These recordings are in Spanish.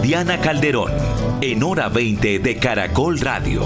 Diana Calderón, en Hora 20 de Caracol Radio.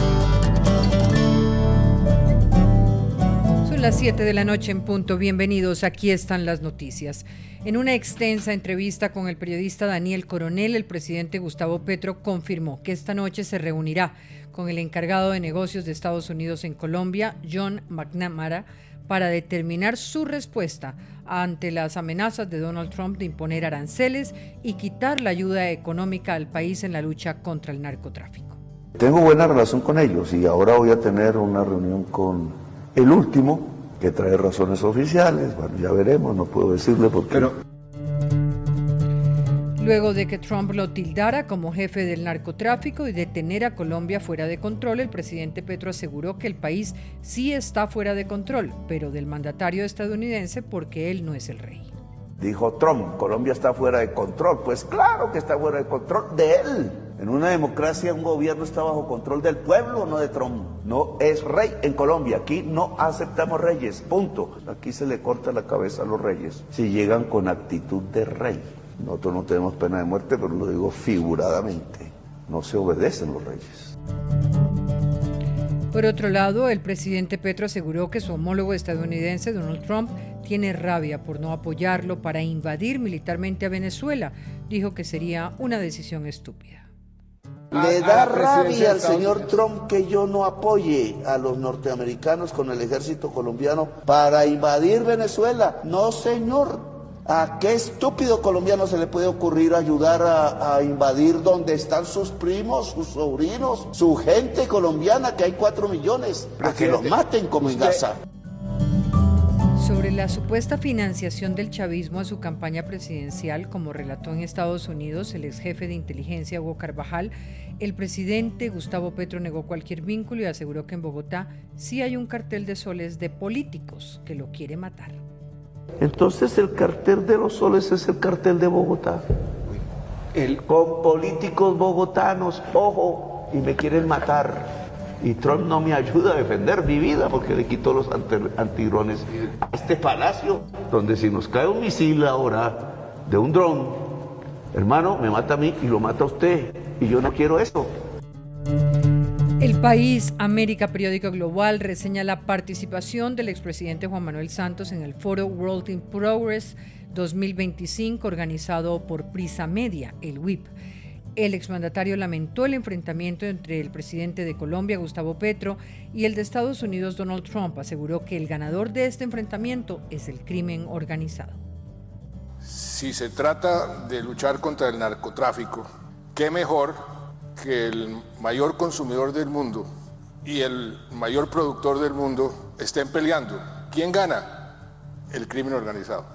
Son las 7 de la noche en punto. Bienvenidos, aquí están las noticias. En una extensa entrevista con el periodista Daniel Coronel, el presidente Gustavo Petro confirmó que esta noche se reunirá con el encargado de negocios de Estados Unidos en Colombia, John McNamara, para determinar su respuesta ante las amenazas de Donald Trump de imponer aranceles y quitar la ayuda económica al país en la lucha contra el narcotráfico. Tengo buena relación con ellos y ahora voy a tener una reunión con el último, que trae razones oficiales. Bueno, ya veremos, no puedo decirle por qué. Luego de que Trump lo tildara como jefe del narcotráfico y de tener a Colombia fuera de control, el presidente Petro aseguró que el país sí está fuera de control, pero del mandatario estadounidense porque él no es el rey. Dijo Trump, Colombia está fuera de control. Pues claro que está fuera de control de él. En una democracia un gobierno está bajo control del pueblo, no de Trump. No es rey en Colombia. Aquí no aceptamos reyes, punto. Aquí se le corta la cabeza a los reyes si llegan con actitud de rey. Nosotros no tenemos pena de muerte, pero lo digo figuradamente. No se obedecen los reyes. Por otro lado, el presidente Petro aseguró que su homólogo estadounidense, Donald Trump, tiene rabia por no apoyarlo para invadir militarmente a Venezuela. Dijo que sería una decisión estúpida. Le da rabia al señor Trump que yo no apoye a los norteamericanos con el ejército colombiano para invadir Venezuela. No, señor. ¿A qué estúpido colombiano se le puede ocurrir ayudar a invadir donde están sus primos, sus sobrinos, su gente colombiana, que hay 4 millones? A que los maten como en Gaza. Sobre la supuesta financiación del chavismo a su campaña presidencial, como relató en Estados Unidos el ex jefe de inteligencia Hugo Carvajal, el presidente Gustavo Petro negó cualquier vínculo y aseguró que en Bogotá sí hay un cartel de soles de políticos que lo quiere matar. Entonces el cartel de los soles es el cartel de Bogotá. Con políticos bogotanos, ojo, y me quieren matar. Y Trump no me ayuda a defender mi vida porque le quitó los antidrones a este palacio, donde si nos cae un misil ahora de un dron, hermano, me mata a mí y lo mata a usted. Y yo no quiero eso. El País, América, periódico global, reseña la participación del expresidente Juan Manuel Santos en el foro World in Progress 2025 organizado por Prisa Media, el WIP. El exmandatario lamentó el enfrentamiento entre el presidente de Colombia, Gustavo Petro, y el de Estados Unidos, Donald Trump. Aseguró que el ganador de este enfrentamiento es el crimen organizado. Si se trata de luchar contra el narcotráfico, ¿qué mejor que el mayor consumidor del mundo y el mayor productor del mundo estén peleando? ¿Quién gana? El crimen organizado.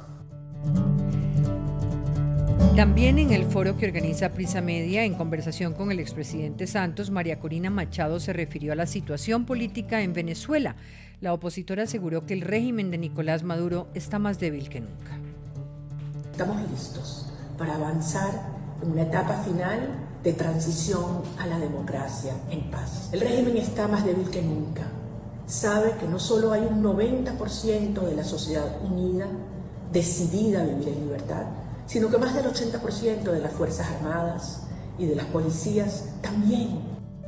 También en el foro que organiza Prisa Media, en conversación con el expresidente Santos, María Corina Machado se refirió a la situación política en Venezuela. La opositora aseguró que el régimen de Nicolás Maduro está más débil que nunca. Estamos listos para avanzar en una etapa final de transición a la democracia en paz. El régimen está más débil que nunca. Sabe que no solo hay un 90% de la sociedad unida, decidida a vivir en libertad, sino que más del 80% de las Fuerzas Armadas y de las policías también.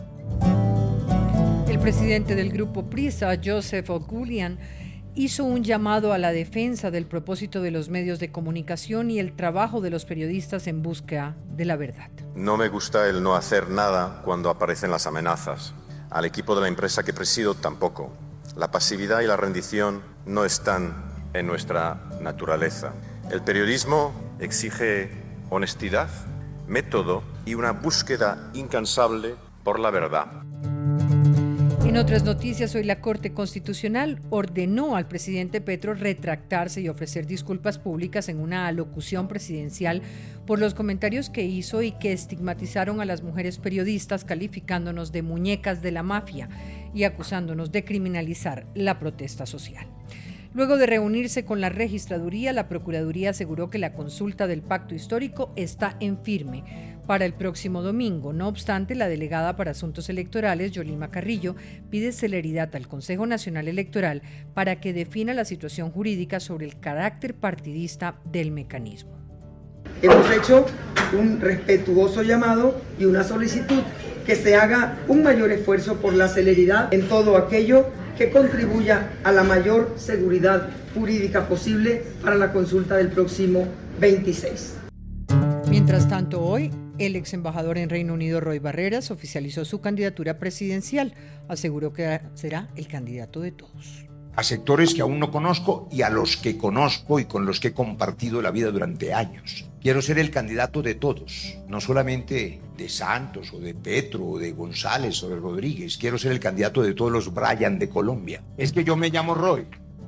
El presidente del grupo Prisa, Joseph Ogulian, hizo un llamado a la defensa del propósito de los medios de comunicación y el trabajo de los periodistas en búsqueda de la verdad. No me gusta el no hacer nada cuando aparecen las amenazas. Al equipo de la empresa que presido tampoco. La pasividad y la rendición no están en nuestra naturaleza. El periodismo exige honestidad, método y una búsqueda incansable por la verdad. En otras noticias, hoy la Corte Constitucional ordenó al presidente Petro retractarse y ofrecer disculpas públicas en una alocución presidencial por los comentarios que hizo y que estigmatizaron a las mujeres periodistas, calificándonos de muñecas de la mafia y acusándonos de criminalizar la protesta social. Luego de reunirse con la registraduría, la Procuraduría aseguró que la consulta del pacto histórico está en firme para el próximo domingo. No obstante, la delegada para Asuntos Electorales, Yolima Carrillo, pide celeridad al Consejo Nacional Electoral para que defina la situación jurídica sobre el carácter partidista del mecanismo. Hemos hecho un respetuoso llamado y una solicitud que se haga un mayor esfuerzo por la celeridad en todo aquello que contribuya a la mayor seguridad jurídica posible para la consulta del próximo 26. Mientras tanto, hoy, el ex embajador en Reino Unido, Roy Barreras, oficializó su candidatura presidencial. Aseguró que será el candidato de todos. A sectores que aún no conozco y a los que conozco y con los que he compartido la vida durante años. Quiero ser el candidato de todos, no solamente de Santos o de Petro o de González o de Rodríguez. Quiero ser el candidato de todos los Bryan de Colombia. Es que yo me llamo Roy.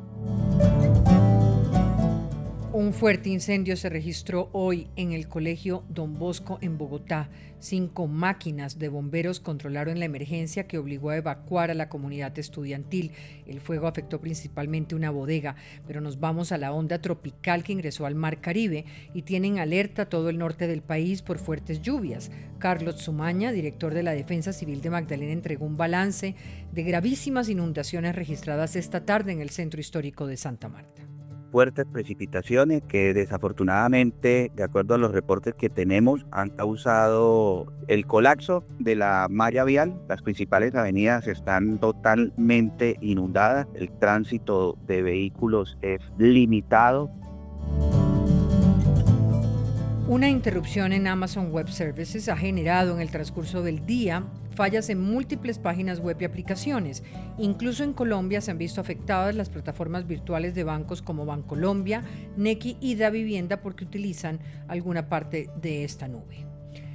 Un fuerte incendio se registró hoy en el Colegio Don Bosco en Bogotá. 5 máquinas de bomberos controlaron la emergencia que obligó a evacuar a la comunidad estudiantil. El fuego afectó principalmente una bodega, pero nos vamos a la onda tropical que ingresó al Mar Caribe y tiene en alerta todo el norte del país por fuertes lluvias. Carlos Zumaña, director de la Defensa Civil de Magdalena, entregó un balance de gravísimas inundaciones registradas esta tarde en el centro histórico de Santa Marta. Fuertes precipitaciones que desafortunadamente, de acuerdo a los reportes que tenemos, han causado el colapso de la malla vial. Las principales avenidas están totalmente inundadas, el tránsito de vehículos es limitado. Una interrupción en Amazon Web Services ha generado en el transcurso del día fallas en múltiples páginas web y aplicaciones. Incluso en Colombia se han visto afectadas las plataformas virtuales de bancos como Bancolombia, Nequi y Davivienda porque utilizan alguna parte de esta nube.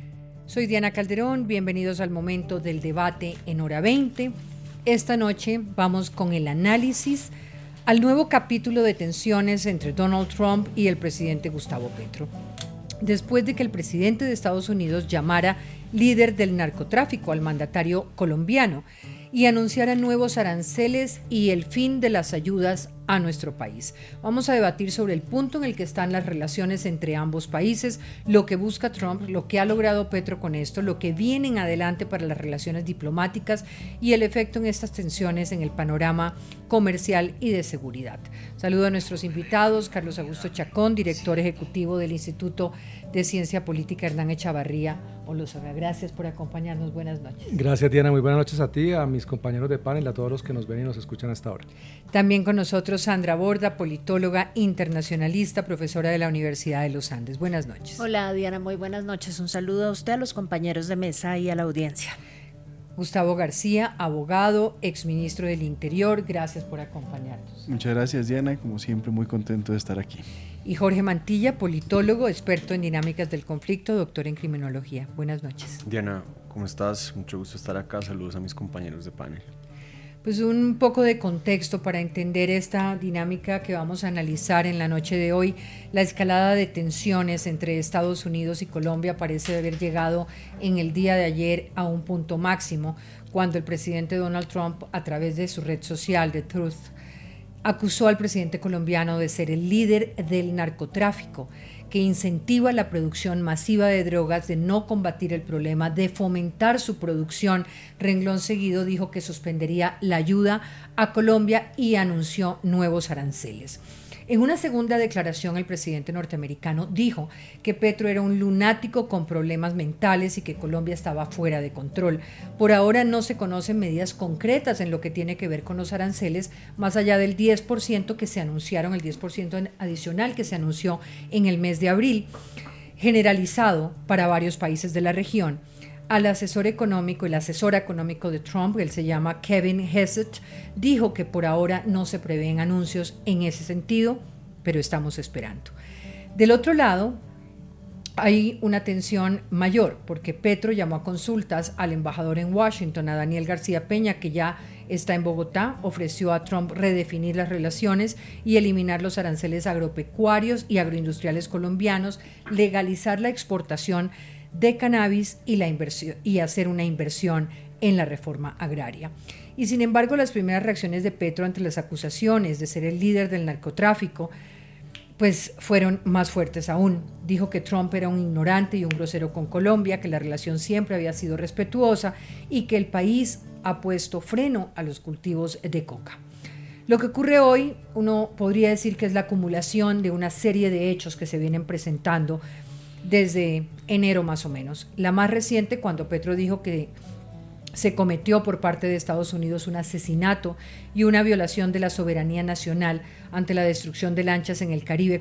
Soy Diana Calderón, bienvenidos al momento del debate en Hora 20. Esta noche vamos con el análisis al nuevo capítulo de tensiones entre Donald Trump y el presidente Gustavo Petro. Después de que el presidente de Estados Unidos llamara líder del narcotráfico al mandatario colombiano y anunciara nuevos aranceles y el fin de las ayudas a nuestro país. Vamos a debatir sobre el punto en el que están las relaciones entre ambos países, lo que busca Trump, lo que ha logrado Petro con esto, lo que viene en adelante para las relaciones diplomáticas y el efecto en estas tensiones en el panorama comercial y de seguridad. Saludo a nuestros invitados, Carlos Augusto Chacón, director ejecutivo del Instituto de Ciencia Política Hernán Echavarría Olózaga. Gracias por acompañarnos, buenas noches. Gracias, Diana, muy buenas noches a ti, a mis compañeros de panel, a todos los que nos ven y nos escuchan hasta ahora. También con nosotros Sandra Borda, politóloga internacionalista, profesora de la Universidad de los Andes. Buenas noches. Hola, Diana, muy buenas noches. Un saludo a usted, a los compañeros de mesa y a la audiencia. Gustavo García, abogado, exministro del Interior, gracias por acompañarnos. Muchas gracias, Diana, como siempre muy contento de estar aquí. Y Jorge Mantilla, politólogo, experto en dinámicas del conflicto, doctor en criminología. Buenas noches. Diana, ¿cómo estás? Mucho gusto estar acá, saludos a mis compañeros de panel. Pues un poco de contexto para entender esta dinámica que vamos a analizar en la noche de hoy. La escalada de tensiones entre Estados Unidos y Colombia parece haber llegado en el día de ayer a un punto máximo, cuando el presidente Donald Trump, a través de su red social de Truth, acusó al presidente colombiano de ser el líder del narcotráfico, que incentiva la producción masiva de drogas, de no combatir el problema, de fomentar su producción. Renglón seguido dijo que suspendería la ayuda a Colombia y anunció nuevos aranceles. En una segunda declaración, el presidente norteamericano dijo que Petro era un lunático con problemas mentales y que Colombia estaba fuera de control. Por ahora no se conocen medidas concretas en lo que tiene que ver con los aranceles, más allá del 10% que se anunciaron, el 10% adicional que se anunció en el mes de abril, generalizado para varios países de la región. Al asesor económico, el asesor económico de Trump, él se llama Kevin Hassett, dijo que por ahora no se prevén anuncios en ese sentido, pero estamos esperando. Del otro lado, hay una tensión mayor, porque Petro llamó a consultas al embajador en Washington, a Daniel García Peña, que ya está en Bogotá, ofreció a Trump redefinir las relaciones y eliminar los aranceles agropecuarios y agroindustriales colombianos, legalizar la exportación de cannabis y la inversión, y hacer una inversión en la reforma agraria. Y sin embargo, las primeras reacciones de Petro ante las acusaciones de ser el líder del narcotráfico pues fueron más fuertes aún. Dijo que Trump era un ignorante y un grosero con Colombia, que la relación siempre había sido respetuosa y que el país ha puesto freno a los cultivos de coca. Lo que ocurre hoy, uno podría decir que es la acumulación de una serie de hechos que se vienen presentando desde enero más o menos. La más reciente, cuando Petro dijo que se cometió por parte de Estados Unidos un asesinato y una violación de la soberanía nacional ante la destrucción de lanchas en el Caribe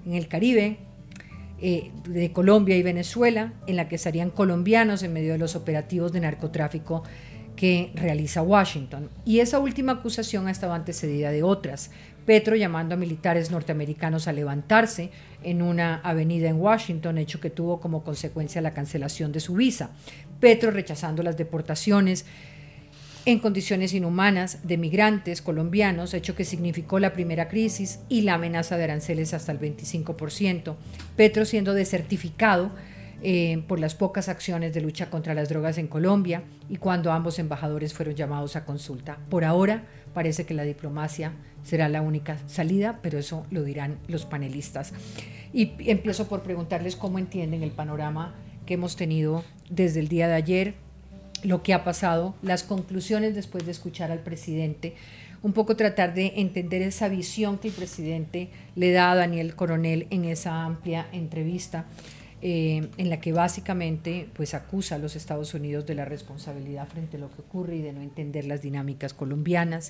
de Colombia y Venezuela, en la que estarían colombianos en medio de los operativos de narcotráfico que realiza Washington. Y esa última acusación ha estado antecedida de otras. Petro llamando a militares norteamericanos a levantarse en una avenida en Washington, hecho que tuvo como consecuencia la cancelación de su visa. Petro rechazando las deportaciones en condiciones inhumanas de migrantes colombianos, hecho que significó la primera crisis y la amenaza de aranceles hasta el 25%. Petro siendo desertificado por las pocas acciones de lucha contra las drogas en Colombia y cuando ambos embajadores fueron llamados a consulta. Por ahora parece que la diplomacia será la única salida, pero eso lo dirán los panelistas. Y empiezo por preguntarles cómo entienden el panorama que hemos tenido desde el día de ayer, lo que ha pasado, las conclusiones después de escuchar al presidente, un poco tratar de entender esa visión que el presidente le da a Daniel Coronel en esa amplia entrevista, en la que básicamente pues acusa a los Estados Unidos de la responsabilidad frente a lo que ocurre y de no entender las dinámicas colombianas.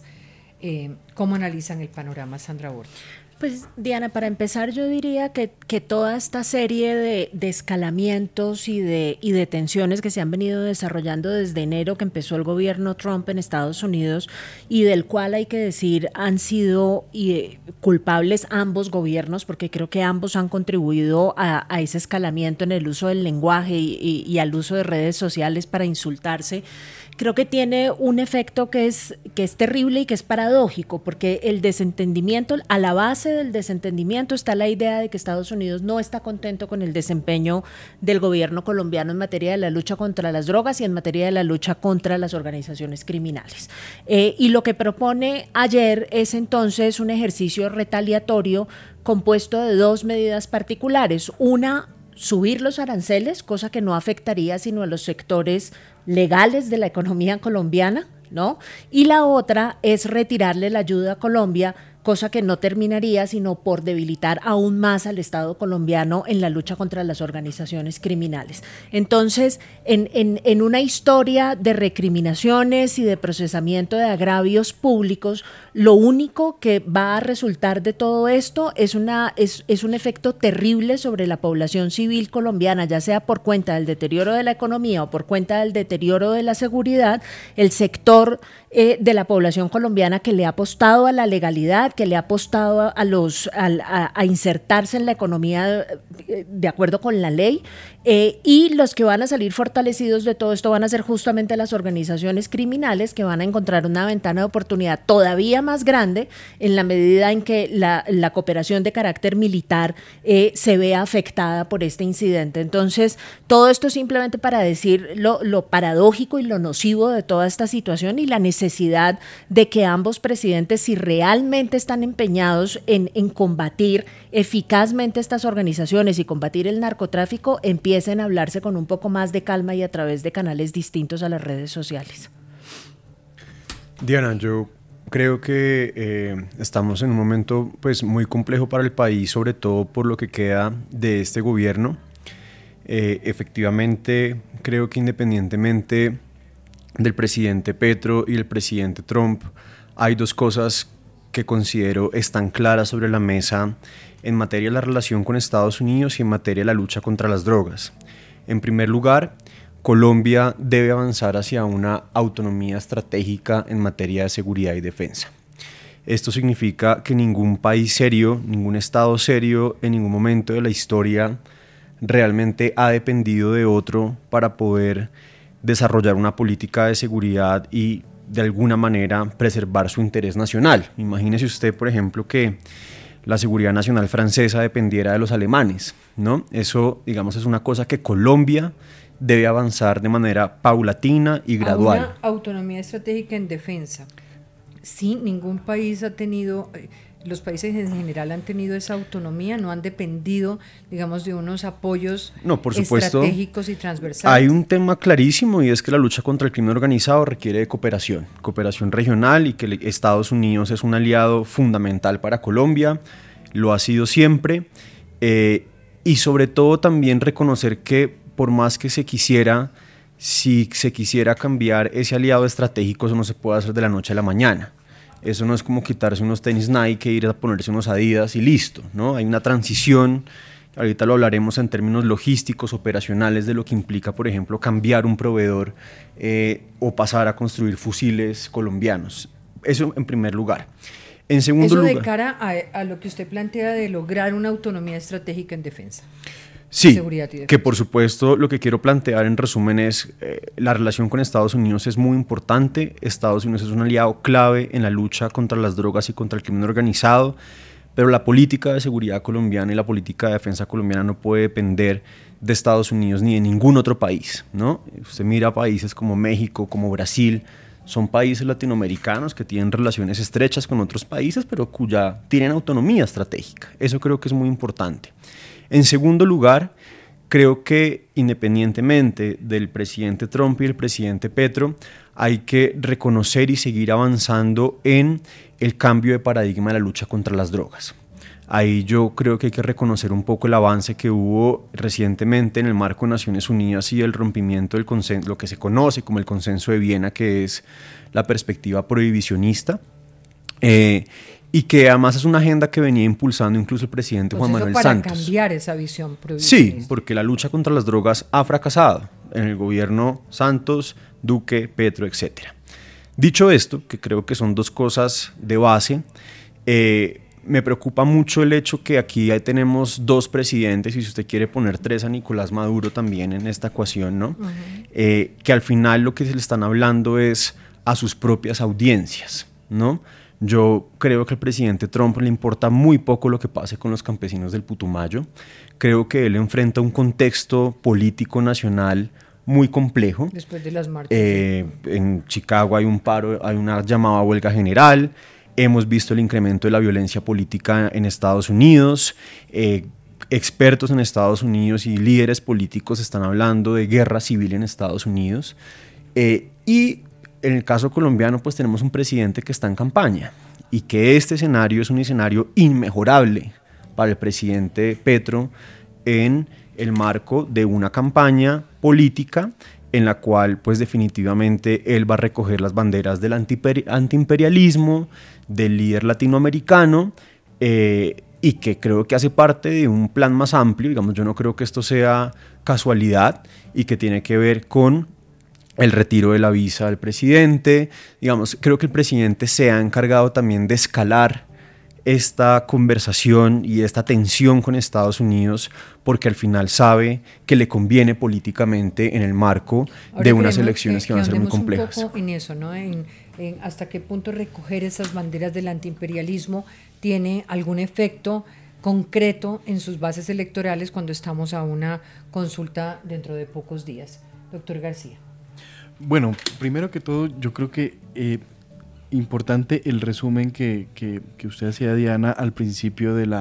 ¿Cómo analizan el panorama, Sandra Borges? Pues Diana, para empezar yo diría que toda esta serie de escalamientos y de tensiones que se han venido desarrollando desde enero que empezó el gobierno Trump en Estados Unidos y del cual hay que decir han sido culpables ambos gobiernos, porque creo que ambos han contribuido a ese escalamiento en el uso del lenguaje y al uso de redes sociales para insultarse. Creo que tiene un efecto que es terrible y que es paradójico, porque el desentendimiento, a la base del desentendimiento está la idea de que Estados Unidos no está contento con el desempeño del gobierno colombiano en materia de la lucha contra las drogas y en materia de la lucha contra las organizaciones criminales. Y lo que propone ayer es entonces un ejercicio retaliatorio compuesto de dos medidas particulares. Una, subir los aranceles, cosa que no afectaría sino a los sectores legales de la economía colombiana, ¿no? Y la otra es retirarle la ayuda a Colombia, cosa que no terminaría sino por debilitar aún más al Estado colombiano en la lucha contra las organizaciones criminales. Entonces, en una historia de recriminaciones y de procesamiento de agravios públicos, lo único que va a resultar de todo esto es un efecto terrible sobre la población civil colombiana, ya sea por cuenta del deterioro de la economía o por cuenta del deterioro de la seguridad. El sector de la población colombiana que le ha apostado a la legalidad, que le ha apostado a insertarse en la economía de acuerdo con la ley, y los que van a salir fortalecidos de todo esto van a ser justamente las organizaciones criminales, que van a encontrar una ventana de oportunidad todavía más grande en la medida en que la cooperación de carácter militar se vea afectada por este incidente. Entonces, todo esto simplemente para decir lo paradójico y lo nocivo de toda esta situación y la necesidad de que ambos presidentes, si realmente están empeñados en combatir eficazmente estas organizaciones y combatir el narcotráfico, empiecen a hablarse con un poco más de calma y a través de canales distintos a las redes sociales. Diana, yo creo que estamos en un momento pues muy complejo para el país, sobre todo por lo que queda de este gobierno. Efectivamente, creo que independientemente del presidente Petro y el presidente Trump, hay dos cosas que considero están claras sobre la mesa en materia de la relación con Estados Unidos y en materia de la lucha contra las drogas. En primer lugar, Colombia debe avanzar hacia una autonomía estratégica en materia de seguridad y defensa. Esto significa que ningún país serio, ningún Estado serio, en ningún momento de la historia realmente ha dependido de otro para poder desarrollar una política de seguridad y de alguna manera preservar su interés nacional. Imagínese usted, por ejemplo, que la seguridad nacional francesa dependiera de los alemanes, ¿no? Eso, digamos, es una cosa que Colombia debe avanzar de manera paulatina y gradual. A una autonomía estratégica en defensa. Sí, ningún país ha tenido, los países en general han tenido esa autonomía, no han dependido, digamos, de unos apoyos estratégicos y transversales. Hay un tema clarísimo y es que la lucha contra el crimen organizado requiere de cooperación regional, y que Estados Unidos es un aliado fundamental para Colombia, lo ha sido siempre. y sobre todo también reconocer que por más que se quisiera, si se quisiera cambiar ese aliado estratégico, eso no se puede hacer de la noche a la mañana. Eso no es como quitarse unos tenis Nike e ir a ponerse unos Adidas y listo, ¿no? Hay una transición, ahorita lo hablaremos en términos logísticos, operacionales, de lo que implica, por ejemplo, cambiar un proveedor o pasar a construir fusiles colombianos. Eso en primer lugar. En segundo lugar, de cara a lo que usted plantea de lograr una autonomía estratégica en defensa. Sí, que por supuesto lo que quiero plantear en resumen es la relación con Estados Unidos es muy importante. Estados Unidos es un aliado clave en la lucha contra las drogas y contra el crimen organizado, pero la política de seguridad colombiana y la política de defensa colombiana no puede depender de Estados Unidos ni de ningún otro país, ¿no? Usted mira países como México, como Brasil, son países latinoamericanos que tienen relaciones estrechas con otros países, pero tienen autonomía estratégica. Eso creo que es muy importante. En segundo lugar, creo que independientemente del presidente Trump y el presidente Petro, hay que reconocer y seguir avanzando en el cambio de paradigma de la lucha contra las drogas. Ahí yo creo que hay que reconocer un poco el avance que hubo recientemente en el marco de Naciones Unidas y el rompimiento del consenso, lo que se conoce como el Consenso de Viena, que es la perspectiva prohibicionista. Y que además es una agenda que venía impulsando incluso el presidente Juan Manuel Santos. Para cambiar esa visión prohibicionista. Sí, porque la lucha contra las drogas ha fracasado en el gobierno Santos, Duque, Petro, etc. Dicho esto, que creo que son dos cosas de base, me preocupa mucho el hecho que aquí tenemos dos presidentes, y si usted quiere poner tres, a Nicolás Maduro también en esta ecuación, ¿no? Que al final lo que se le están hablando es a sus propias audiencias, ¿no? Yo creo que al presidente Trump le importa muy poco lo que pase con los campesinos del Putumayo. Creo que él enfrenta un contexto político nacional muy complejo. Después de las marchas. En Chicago hay un paro, hay una llamada huelga general. Hemos visto el incremento de la violencia política en Estados Unidos. Expertos en Estados Unidos y líderes políticos están hablando de guerra civil en Estados Unidos. Y en el caso colombiano, pues tenemos un presidente que está en campaña y que este escenario es un escenario inmejorable para el presidente Petro en el marco de una campaña política en la cual pues definitivamente él va a recoger las banderas del antiimperialismo, del líder latinoamericano y que creo que hace parte de un plan más amplio. Digamos, yo no creo que esto sea casualidad y que tiene que ver con el retiro de la visa del presidente. Digamos, creo que el presidente se ha encargado también de escalar esta conversación y esta tensión con Estados Unidos porque al final sabe que le conviene políticamente en el marco de unas elecciones que van a ser muy complejas. Un poco en eso, ¿no? En hasta qué punto recoger esas banderas del antiimperialismo tiene algún efecto concreto en sus bases electorales cuando estamos a una consulta dentro de pocos días. Doctor García. Bueno, primero que todo, yo creo que importante el resumen que usted hacía, Diana, al principio de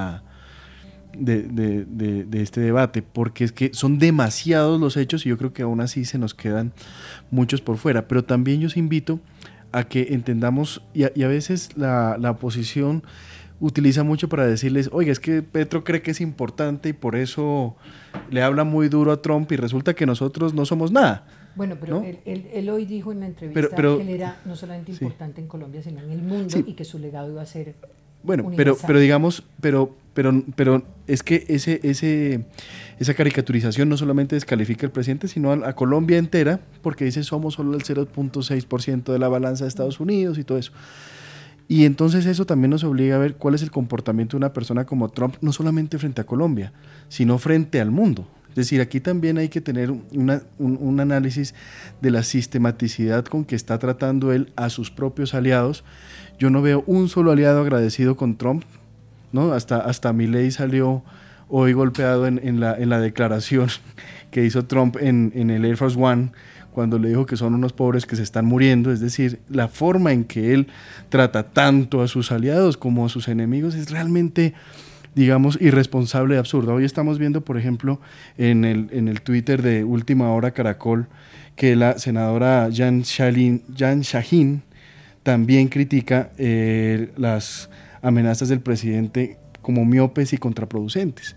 este debate, porque es que son demasiados los hechos y yo creo que aún así se nos quedan muchos por fuera. Pero también yo os invito a que entendamos, y a veces la oposición utiliza mucho para decirles, oiga, es que Petro cree que es importante y por eso le habla muy duro a Trump y resulta que nosotros no somos nada. Bueno, pero ¿no? él hoy dijo en la entrevista que él era no solamente importante en Colombia, sino en el mundo y que su legado iba a ser universal. pero digamos, pero es que esa caricaturización no solamente descalifica al presidente, sino a Colombia entera, porque dice somos solo el 0.6% de la balanza de Estados Unidos y todo eso. Y entonces eso también nos obliga a ver cuál es el comportamiento de una persona como Trump, no solamente frente a Colombia, sino frente al mundo. Es decir, aquí también hay que tener un análisis de la sistematicidad con que está tratando él a sus propios aliados. Yo no veo un solo aliado agradecido con Trump, ¿no? Hasta Milei salió hoy golpeado en la declaración que hizo Trump en el Air Force One, cuando le dijo que son unos pobres que se están muriendo. Es decir, la forma en que él trata tanto a sus aliados como a sus enemigos es realmente, digamos, irresponsable y absurda. Hoy estamos viendo, por ejemplo, en el Twitter de Última Hora Caracol, que la senadora Jan Shaheen también critica las amenazas del presidente como miopes y contraproducentes.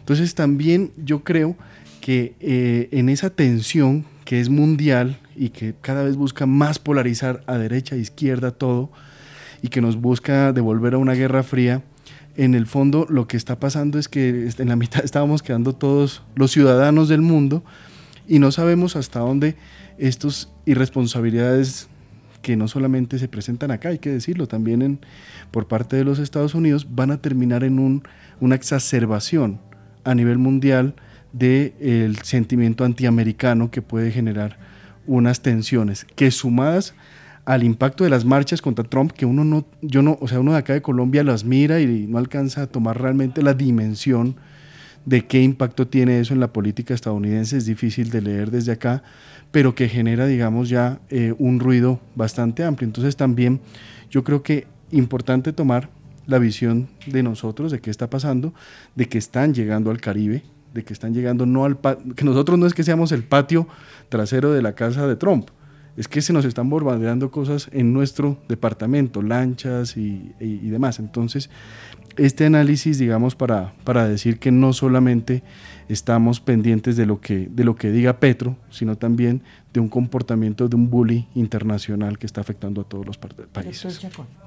Entonces también yo creo que en esa tensión que es mundial y que cada vez busca más polarizar a derecha, a izquierda, todo, y que nos busca devolver a una guerra fría, en el fondo lo que está pasando es que en la mitad estábamos quedando todos los ciudadanos del mundo y no sabemos hasta dónde estas irresponsabilidades que no solamente se presentan acá, hay que decirlo, también por parte de los Estados Unidos, van a terminar en una exacerbación a nivel mundial del sentimiento antiamericano que puede generar unas tensiones que, sumadas al impacto de las marchas contra Trump, que uno de acá de Colombia las mira y no alcanza a tomar realmente la dimensión de qué impacto tiene eso en la política estadounidense, es difícil de leer desde acá, pero que genera, digamos, ya un ruido bastante amplio. Entonces también yo creo que importante tomar la visión de nosotros, de qué está pasando, de que están llegando al Caribe, de que están llegando que nosotros no es que seamos el patio trasero de la casa de Trump, es que se nos están bombardeando cosas en nuestro departamento, lanchas y demás. Entonces, este análisis, digamos, para decir que no solamente estamos pendientes de lo que diga Petro, sino también de un comportamiento de un bully internacional que está afectando a todos los países.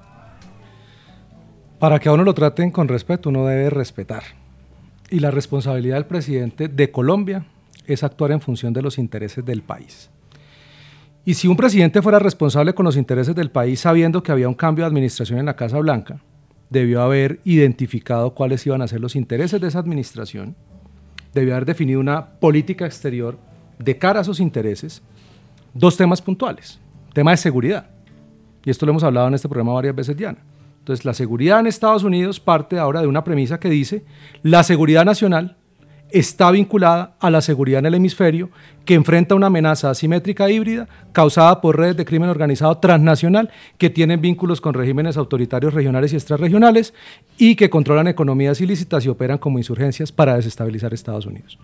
Para que a uno lo traten con respeto, uno debe respetar. Y la responsabilidad del presidente de Colombia es actuar en función de los intereses del país. Y si un presidente fuera responsable con los intereses del país, sabiendo que había un cambio de administración en la Casa Blanca, debió haber identificado cuáles iban a ser los intereses de esa administración, debió haber definido una política exterior de cara a esos intereses. Dos temas puntuales: tema de seguridad, y esto lo hemos hablado en este programa varias veces, Diana. Entonces, la seguridad en Estados Unidos parte ahora de una premisa que dice: la seguridad nacional está vinculada a la seguridad en el hemisferio, que enfrenta una amenaza asimétrica híbrida causada por redes de crimen organizado transnacional que tienen vínculos con regímenes autoritarios regionales y extrarregionales y que controlan economías ilícitas y operan como insurgencias para desestabilizar Estados Unidos.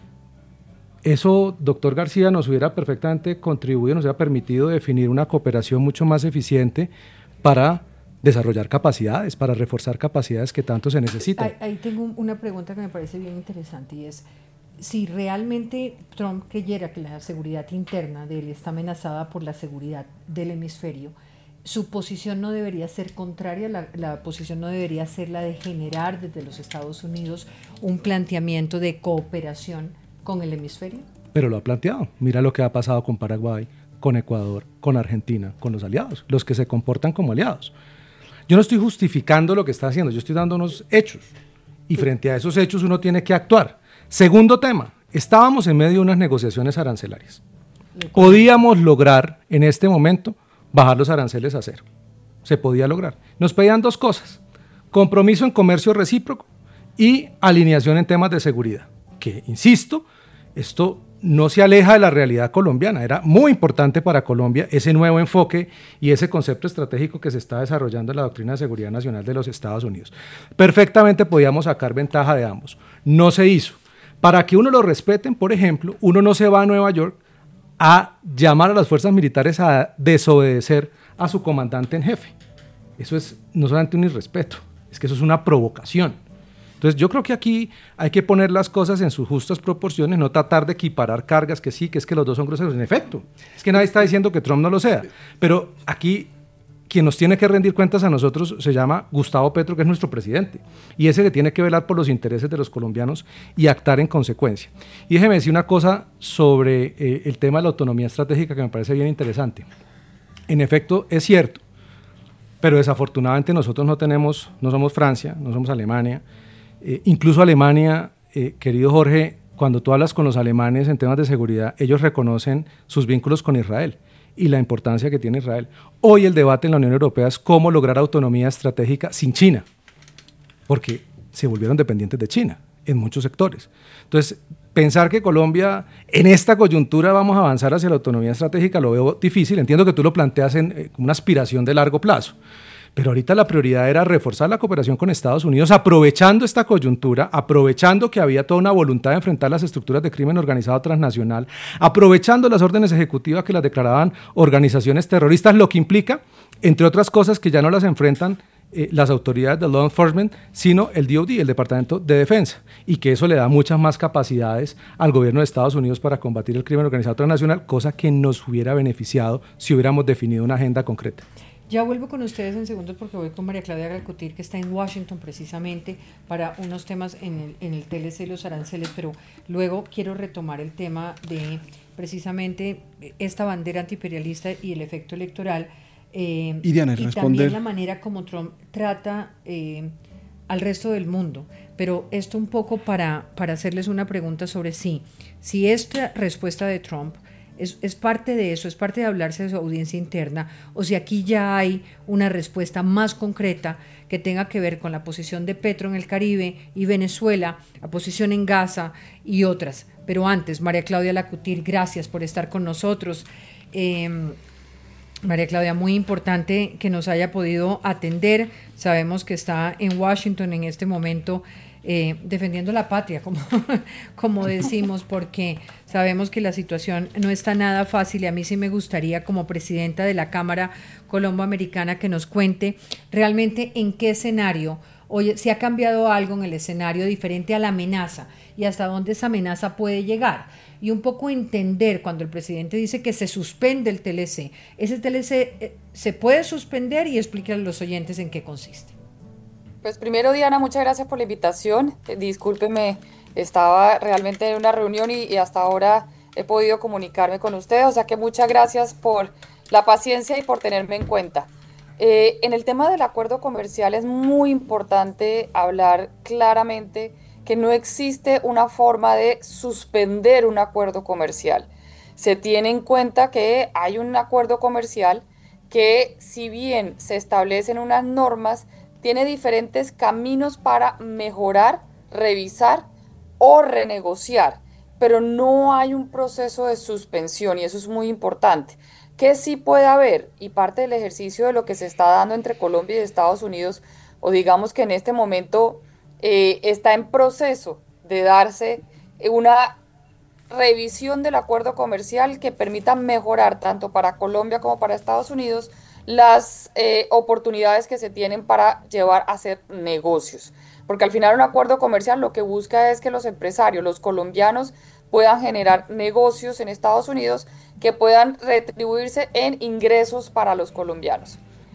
Eso, doctor García, nos hubiera perfectamente contribuido, nos hubiera permitido definir una cooperación mucho más eficiente para desarrollar capacidades, para reforzar capacidades que tanto se necesitan. Ahí tengo una pregunta que me parece bien interesante, y es: si realmente Trump creyera que la seguridad interna de él está amenazada por la seguridad del hemisferio, su posición no debería ser contraria, la posición no debería ser la de generar desde los Estados Unidos un planteamiento de cooperación con el hemisferio. Pero lo ha planteado. Mira lo que ha pasado con Paraguay, con Ecuador, con Argentina, con los aliados, los que se comportan como aliados. Yo no estoy justificando lo que está haciendo, yo estoy dando unos hechos, y frente a esos hechos uno tiene que actuar. Segundo tema: estábamos en medio de unas negociaciones arancelarias. Podíamos lograr en este momento bajar los aranceles a cero. Se podía lograr. Nos pedían dos cosas: compromiso en comercio recíproco y alineación en temas de seguridad. Que, insisto, esto no se aleja de la realidad colombiana. Era muy importante para Colombia ese nuevo enfoque y ese concepto estratégico que se está desarrollando en la doctrina de seguridad nacional de los Estados Unidos. Perfectamente podíamos sacar ventaja de ambos. No se hizo. Para que uno lo respeten, por ejemplo, uno no se va a Nueva York a llamar a las fuerzas militares a desobedecer a su comandante en jefe. Eso es no solamente un irrespeto, es que eso es una provocación. Entonces yo creo que aquí hay que poner las cosas en sus justas proporciones, no tratar de equiparar cargas, que sí, que es que los dos son groseros. En efecto, es que nadie está diciendo que Trump no lo sea, pero aquí quien nos tiene que rendir cuentas a nosotros se llama Gustavo Petro, que es nuestro presidente, y ese que tiene que velar por los intereses de los colombianos y actuar en consecuencia. Y déjeme decir una cosa sobre el tema de la autonomía estratégica que me parece bien interesante. En efecto, es cierto, pero desafortunadamente nosotros no somos Francia, no somos Alemania. Incluso Alemania, querido Jorge, cuando tú hablas con los alemanes en temas de seguridad, ellos reconocen sus vínculos con Israel y la importancia que tiene Israel. Hoy el debate en la Unión Europea es cómo lograr autonomía estratégica sin China, porque se volvieron dependientes de China en muchos sectores. Entonces, pensar que Colombia en esta coyuntura vamos a avanzar hacia la autonomía estratégica lo veo difícil. Entiendo que tú lo planteas en una aspiración de largo plazo. Pero ahorita la prioridad era reforzar la cooperación con Estados Unidos, aprovechando esta coyuntura, aprovechando que había toda una voluntad de enfrentar las estructuras de crimen organizado transnacional, aprovechando las órdenes ejecutivas que las declaraban organizaciones terroristas, lo que implica, entre otras cosas, que ya no las enfrentan las autoridades de law enforcement, sino el DoD, el Departamento de Defensa, y que eso le da muchas más capacidades al gobierno de Estados Unidos para combatir el crimen organizado transnacional, cosa que nos hubiera beneficiado si hubiéramos definido una agenda concreta. Ya vuelvo con ustedes en segundos porque voy con María Claudia Galcutir, que está en Washington precisamente para unos temas en el TLC, los aranceles, pero luego quiero retomar el tema de precisamente esta bandera antiimperialista y el efecto electoral. Y Diana, y también la manera como Trump trata al resto del mundo. Pero esto un poco para hacerles una pregunta sobre si esta respuesta de Trump es parte de eso, es parte de hablarse de su audiencia interna, o si aquí ya hay una respuesta más concreta que tenga que ver con la posición de Petro en el Caribe y Venezuela, la posición en Gaza y otras. Pero antes, María Claudia Galcutir, gracias por estar con nosotros. María Claudia, muy importante que nos haya podido atender. Sabemos que está en Washington en este momento defendiendo la patria, como decimos, porque sabemos que la situación no está nada fácil y a mí sí me gustaría, como presidenta de la Cámara Colombo-Americana, que nos cuente realmente en qué escenario, oye, si ha cambiado algo en el escenario diferente a la amenaza y hasta dónde esa amenaza puede llegar. Y un poco entender cuando el presidente dice que se suspende el TLC. ¿Ese TLC se puede suspender? Y explíquenle a los oyentes en qué consiste. Pues primero, Diana, muchas gracias por la invitación. Discúlpeme, estaba realmente en una reunión y hasta ahora he podido comunicarme con ustedes. O sea que muchas gracias por la paciencia y por tenerme en cuenta. En el tema del acuerdo comercial es muy importante hablar claramente que no existe una forma de suspender un acuerdo comercial. Se tiene en cuenta que hay un acuerdo comercial que, si bien se establecen unas normas, tiene diferentes caminos para mejorar, revisar o renegociar, pero no hay un proceso de suspensión y eso es muy importante. ¿Qué sí puede haber? Y parte del ejercicio de lo que se está dando entre Colombia y Estados Unidos, o digamos que en este momento está en proceso de darse una revisión del acuerdo comercial que permita mejorar tanto para Colombia como para Estados Unidos las oportunidades que se tienen para llevar a hacer negocios. Porque al final un acuerdo comercial lo que busca es que los empresarios, los colombianos, puedan generar negocios en Estados Unidos que puedan retribuirse en ingresos para los colombianos.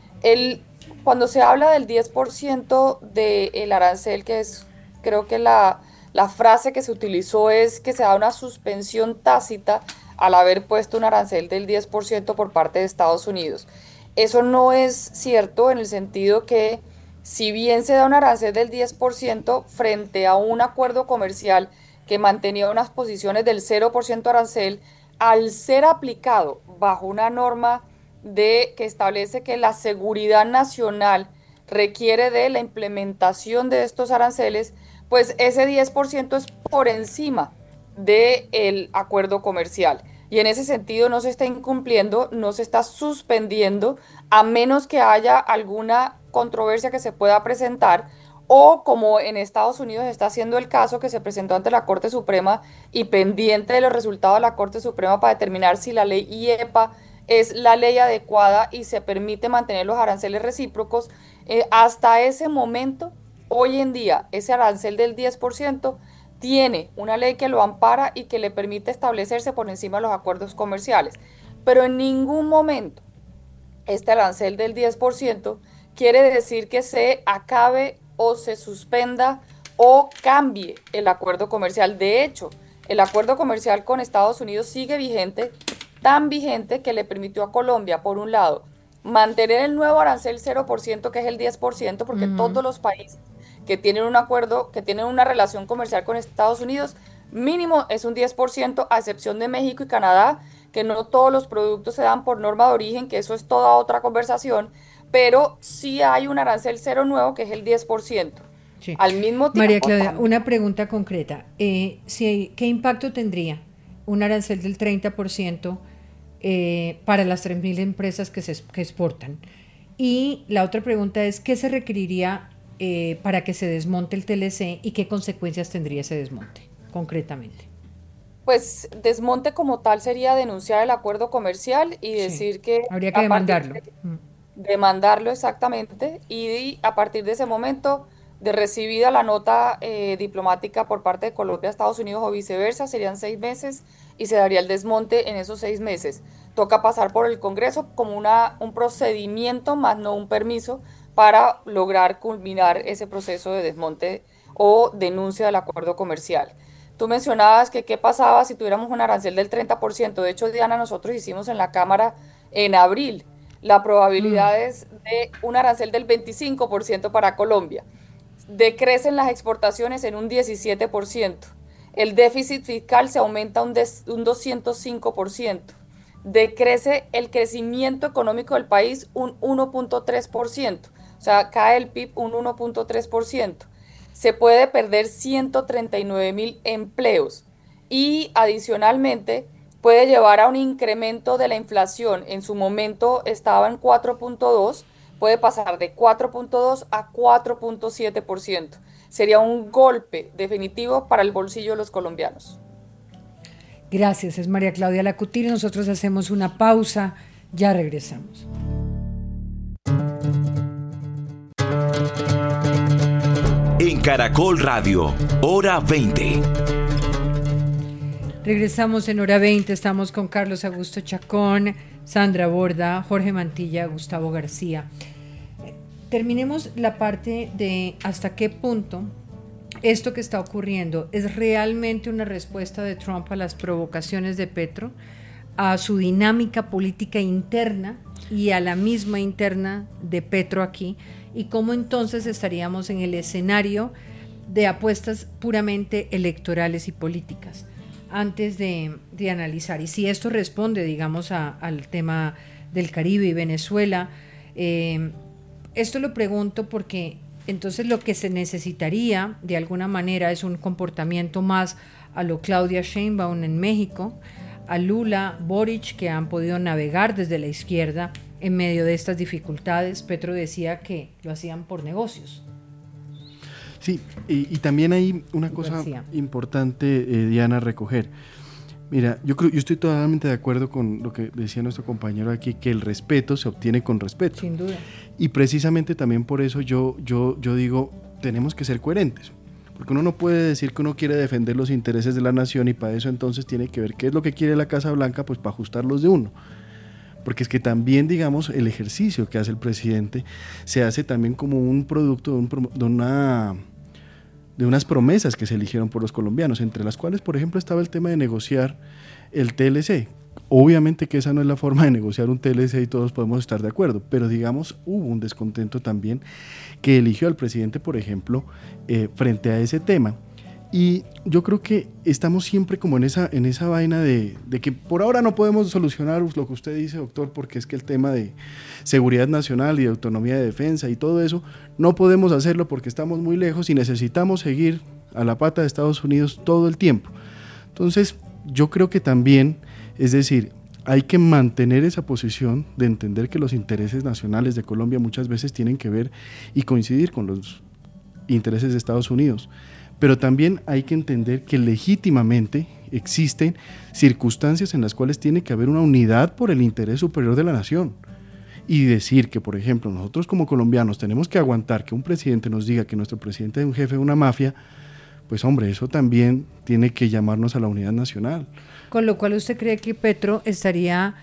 Cuando se habla del 10% del arancel, que es, creo que la frase que se utilizó es que se da una suspensión tácita al haber puesto un arancel del 10% por parte de Estados Unidos. Eso no es cierto en el sentido que si bien se da un arancel del 10% frente a un acuerdo comercial que mantenía unas posiciones del 0% arancel, al ser aplicado bajo una norma que establece que la seguridad nacional requiere de la implementación de estos aranceles, pues ese 10% es por encima del acuerdo comercial. Y en ese sentido no se está incumpliendo, no se está suspendiendo, a menos que haya alguna controversia que se pueda presentar, o como en Estados Unidos está siendo el caso que se presentó ante la Corte Suprema y pendiente de los resultados de la Corte Suprema para determinar si la ley IEPA es la ley adecuada y se permite mantener los aranceles recíprocos. Hasta ese momento, hoy en día, ese arancel del 10% tiene una ley que lo ampara y que le permite establecerse por encima de los acuerdos comerciales. Pero en ningún momento este arancel del 10% quiere decir que se acabe o se suspenda o cambie el acuerdo comercial. De hecho, el acuerdo comercial con Estados Unidos sigue vigente, tan vigente que le permitió a Colombia, por un lado, mantener el nuevo arancel 0%, que es el 10%, porque todos los países que tienen un acuerdo, que tienen una relación comercial con Estados Unidos, mínimo es un 10%, a excepción de México y Canadá, que no todos los productos se dan por norma de origen, que eso es toda otra conversación, pero sí hay un arancel cero nuevo, que es el 10%. Sí. Al mismo tiempo... María Claudia, una pregunta concreta. ¿Qué impacto tendría un arancel del 30% para las 3.000 empresas que exportan? Y la otra pregunta es, ¿qué se requeriría para que se desmonte el TLC y qué consecuencias tendría ese desmonte, concretamente? Pues desmonte como tal sería denunciar el acuerdo comercial y decir que... Habría que demandarlo. demandarlo exactamente y a partir de ese momento, de recibida la nota diplomática por parte de Colombia a Estados Unidos o viceversa, serían 6 meses y se daría el desmonte en esos 6 meses. Toca pasar por el Congreso como un procedimiento más no un permiso para lograr culminar ese proceso de desmonte o denuncia del acuerdo comercial. Tú mencionabas que qué pasaba si tuviéramos un arancel del 30%. De hecho, Diana, nosotros hicimos en la Cámara en abril la probabilidad es de un arancel del 25% para Colombia. Decrecen las exportaciones en un 17%. El déficit fiscal se aumenta un 205%. Decrece el crecimiento económico del país un 1.3%. O sea, cae el PIB un 1.3%. Se puede perder 139.000 empleos y adicionalmente puede llevar a un incremento de la inflación. En su momento estaba en 4.2%, puede pasar de 4.2 a 4.7%. Sería un golpe definitivo para el bolsillo de los colombianos. Gracias, es María Claudia Lacutir. Nosotros hacemos una pausa, ya regresamos. En Caracol Radio, hora 20. Regresamos en hora 20, estamos con Carlos Augusto Chacón, Sandra Borda, Jorge Mantilla, Gustavo García. Terminemos la parte de hasta qué punto esto que está ocurriendo es realmente una respuesta de Trump a las provocaciones de Petro, a su dinámica política interna y a la misma interna de Petro aquí, y cómo entonces estaríamos en el escenario de apuestas puramente electorales y políticas. Antes de analizar, y si esto responde, digamos, al tema del Caribe y Venezuela, esto lo pregunto porque entonces lo que se necesitaría de alguna manera es un comportamiento más a lo Claudia Sheinbaum en México, a Lula, Boric, que han podido navegar desde la izquierda en medio de estas dificultades. Petro decía que lo hacían por negocios. Sí, y también hay una cosa importante, Diana, recoger. Mira, yo estoy totalmente de acuerdo con lo que decía nuestro compañero aquí, que el respeto se obtiene con respeto. Sin duda. Y precisamente también por eso yo digo, tenemos que ser coherentes. Porque uno no puede decir que uno quiere defender los intereses de la nación y para eso entonces tiene que ver qué es lo que quiere la Casa Blanca, pues para ajustarlos de uno. Porque es que también, digamos, el ejercicio que hace el presidente se hace también como un producto de unas promesas que se eligieron por los colombianos, entre las cuales, por ejemplo, estaba el tema de negociar el TLC. Obviamente que esa no es la forma de negociar un TLC y todos podemos estar de acuerdo, pero digamos, hubo un descontento también que eligió al presidente, por ejemplo, frente a ese tema. Y yo creo que estamos siempre como en esa vaina de que por ahora no podemos solucionar lo que usted dice, doctor, porque es que el tema de seguridad nacional y de autonomía de defensa y todo eso, no podemos hacerlo porque estamos muy lejos y necesitamos seguir a la pata de Estados Unidos todo el tiempo. Entonces, yo creo que también, es decir, hay que mantener esa posición de entender que los intereses nacionales de Colombia muchas veces tienen que ver y coincidir con los intereses de Estados Unidos. Pero también hay que entender que legítimamente existen circunstancias en las cuales tiene que haber una unidad por el interés superior de la nación. Y decir que, por ejemplo, nosotros como colombianos tenemos que aguantar que un presidente nos diga que nuestro presidente es un jefe de una mafia, pues hombre, eso también tiene que llamarnos a la unidad nacional. Con lo cual, ¿usted cree que Petro estaría